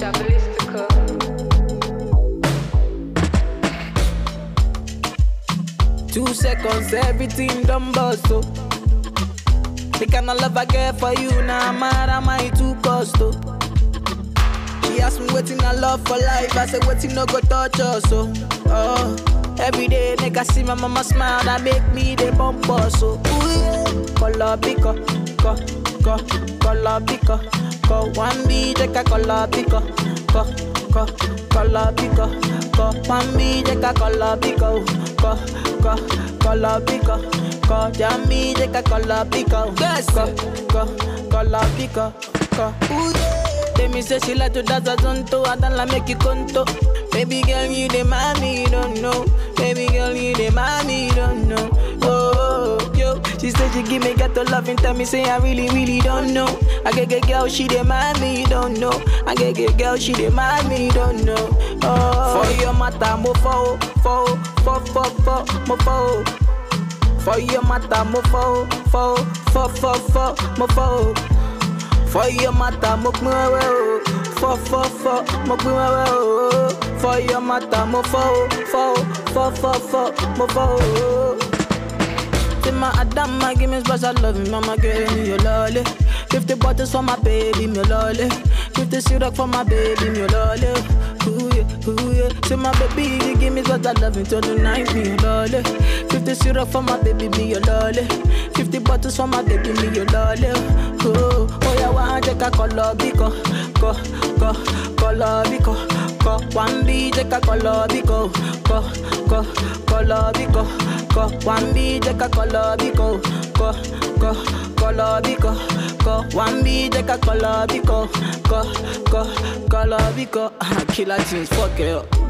Diabolistica. 2 seconds, everything done bust, oh. The kind of love I get for you, now mad am I too cost, oh. She asked me waiting I love for life, I said waiting no go touch us, oh. Every day, nigga see my mama smile, that make me the bump us, so ooh yeah. Color pico, color pico, one B, take a color pico, color pico, one B, take a color pico, color pico, Jamie, take a color pico, yes, color pico, ooh yeah. Tell me say she like to dance a zonto, I don't like make you conto. Baby girl, you the mommy, you don't know. Baby girl, you the mommy, you don't know. Oh, yo, she said she give me got to love and tell me say I really, really don't know. I get girl, she the mommy, you don't know. I get girl, she the mommy, you don't know. Oh, for your matter, mo fo, mo fo. For your matter, mo fo, mo fo. For your matter, mo fo, mo fo. For your matter, mo fo, mo fo. Say my Adama, give me special love, mama, give me your lolly. 50 bottles for my baby, me lolly. 50 syrup for my baby, me lolly. Ooh yeah. Say my baby, you give me special love until the night, me your lolly. 50 syrup for my baby, me your lolly. 50 bottles for my baby, me your lolly. Oh yeah, one take a color bico, color bico. One B, take a color bico, color bico. One B, take a color bico, color bico. One B, take a color bico, color bico. Killer tunes, fuck it up.